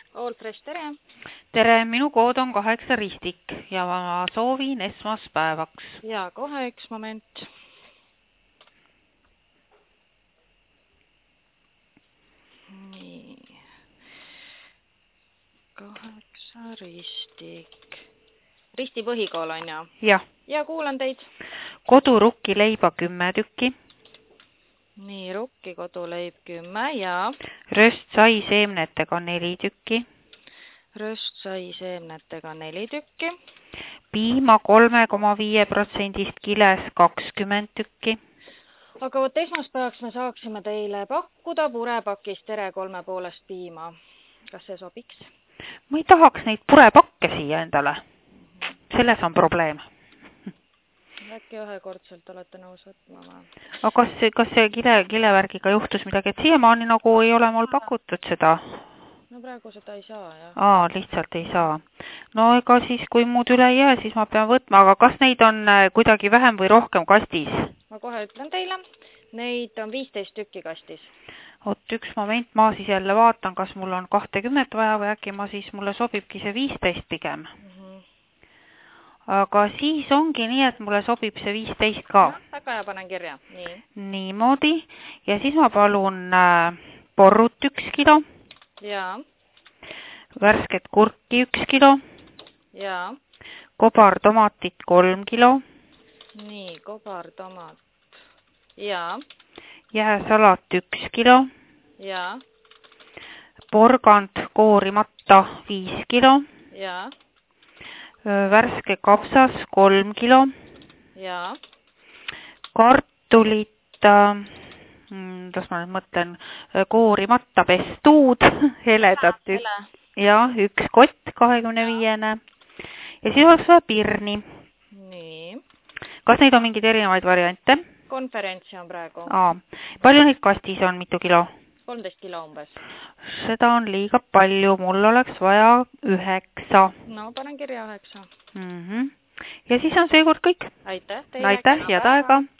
All Fresh, tere! Tere, minu kood on 8 ristik ja ma soovin esmaspäevaks. Ja kohe üks moment. Nii. 8 ristik. Risti põhikool on ju? Jah. Ja kuulan teid. Kodurukki leiba 10 tükki. Nii, rukki koduleib 10 ja Röstsai seemnetega 4 tükki. röstsai seemnetega 4 tükki. Piima 3,5% kiles 20 tükki. Aga vot esmaspäevaks me saaksime teile pakkuda purepakist tere 3,5 piima. Kas see sobiks? Ma ei tahaks neid purepakke siia endale. Selles on probleem. Äkki ühekordselt olete nõus võtma või? Aga kas see kilevärgiga juhtus midagi, et siiamaani nagu ei ole mul pakutud seda? No praegu seda ei saa, jah. Lihtsalt ei saa. No ega siis, kui muud üle ei jää, siis ma pean võtma, aga kas neid on kuidagi vähem või rohkem kastis? Ma kohe ütlen teile. Neid on 15 tükki kastis. Oot, üks moment, ma siis jälle vaatan, kas mul on 20 vaja või äkki mulle sobibki see 15 pigem. Aga siis ongi nii, et mulle sobib see 15 ka. Väga hea, panen kirja. Nii. Niimoodi. Ja siis ma palun porrut 1 kilo. Ja. Värsket kurki 1 kilo. Ja. Kobartomatit 3 kilo. Nii, kobartomat. Ja. Jääsalat 1 kilo. Ja. Porgand koorimata 5 kilo. Ja. Värske kapsas 3 kilo. Ja. Kartulit, kuidas ma nüüd mõtlen, koorimata pestuud, heledat ja 1 kott 25-ne. Ja siis oleks vaja pirni. Nii. Kas neid on mingeid erinevaid variante? Konverentsi on praegu. Palju neid kastis on, mitu kilo? 13 kilo umbes. Seda on liiga palju, mul oleks vaja 9. No, panen kirja 9. Ja siis on seekord kõik. Aitäh teile. Aitäh, head aega.